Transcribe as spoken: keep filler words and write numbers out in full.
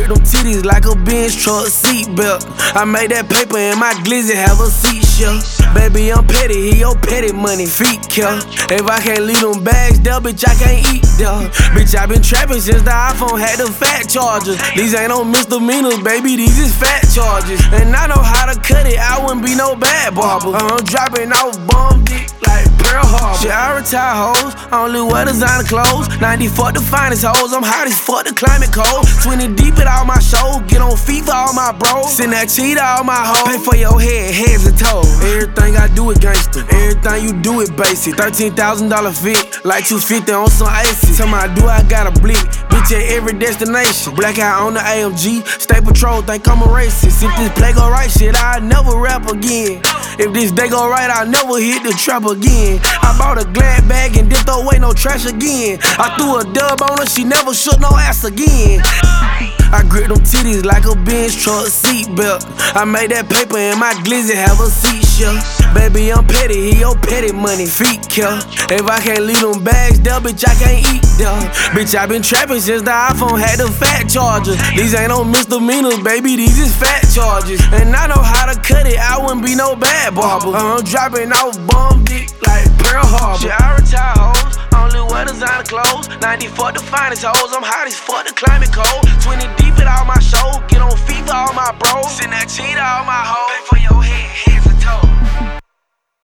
grip them titties like a Benz truck seatbelt. I made that paper in my glizzy, have a seat shelf. Baby, I'm petty, he your petty money, feet kill. If I can't leave them bags there, bitch, I can't eat there. Bitch, I been trapping since the iPhone had the fat chargers. These ain't no misdemeanors, baby, these is fat charges. And I know how to cut it, I wouldn't be no bad barber. I'm dropping off bomb dick like Pearl Harbor. Shit, I retire hoes, only wear designer clothes. ninety fuck the finest hoes, I'm hot as fuck the climate cold. twenty deep at all my shows, get on feet for all my bros. Send that cheetah all my hoes, pay for your head, heads and toes. Everything I do is gangster, everything you do is basic. thirteen thousand dollar fit, like two fifty on some icy. Tell me I do, I got a blick, bitch at every destination. Black eye on the A M G, State Patrol think I'm a racist. If this play go right, shit, I'll never rap again. If this day go right, I'll never hit the trap again. I bought a Glad bag and didn't throw away no trash again. I threw a dub on her, she never shook no ass again. I grip them titties like a Benz truck seatbelt. I made that paper in my glizzy, have a seat shelf. Baby, I'm petty, he your petty money, feet kill. If I can't leave them bags there, bitch, I can't eat there. Bitch, I been trapping since the iPhone had the fat chargers. These ain't no misdemeanors, baby, these is fat charges. And I know how to cut it, I wouldn't be no bad barber. I'm dropping off bomb dick like Pearl Harbor. Shit, I retire hoes, only wear designer clothes. ninety fuck the finest hoes, I'm hot as fuck the climate cold. twenty deep at all my shows, get on feet for all my bros. Send that cheetah all my hoes, pay for your